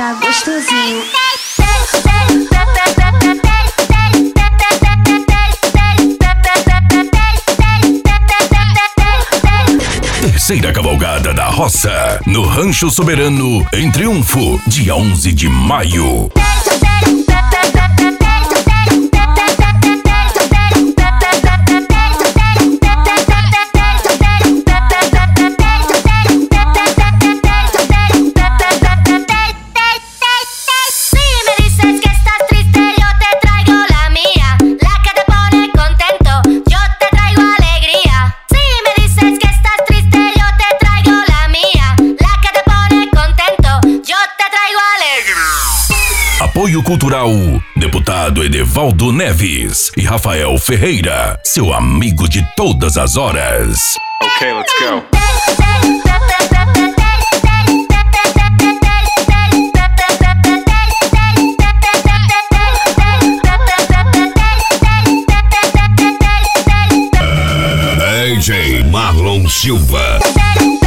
tá gostosinho. Terceira cavalgada da roça, no Rancho Soberano, em Triunfo, dia 11 de maio. Apoio Cultural, deputado Edevaldo Neves e Rafael Ferreira, seu amigo de todas as horas. Ok, let's go. DJ Marlon Silva.